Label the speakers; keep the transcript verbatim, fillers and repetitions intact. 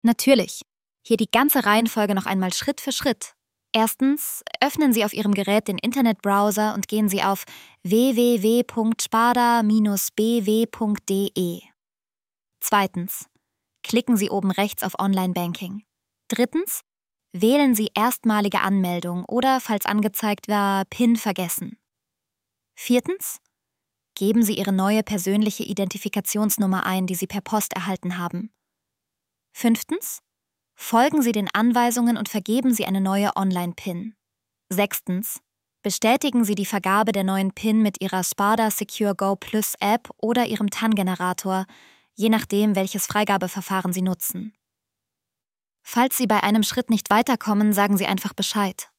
Speaker 1: Natürlich. Hier die ganze Reihenfolge noch einmal Schritt für Schritt. Erstens, öffnen Sie auf Ihrem Gerät den Internetbrowser und gehen Sie auf w w w punkt sparda Bindestrich b w punkt d e. Zweitens, klicken Sie oben rechts auf Online-Banking. Drittens, wählen Sie erstmalige Anmeldung oder, falls angezeigt war, PIN vergessen. Viertens, geben Sie Ihre neue persönliche Identifikationsnummer ein, die Sie per Post erhalten haben. Fünftens, folgen Sie den Anweisungen und vergeben Sie eine neue Online-PIN. Sechstens, bestätigen Sie die Vergabe der neuen PIN mit Ihrer Sparda Secure Go Plus App oder Ihrem T A N-Generator, je nachdem, welches Freigabeverfahren Sie nutzen. Falls Sie bei einem Schritt nicht weiterkommen, sagen Sie einfach Bescheid.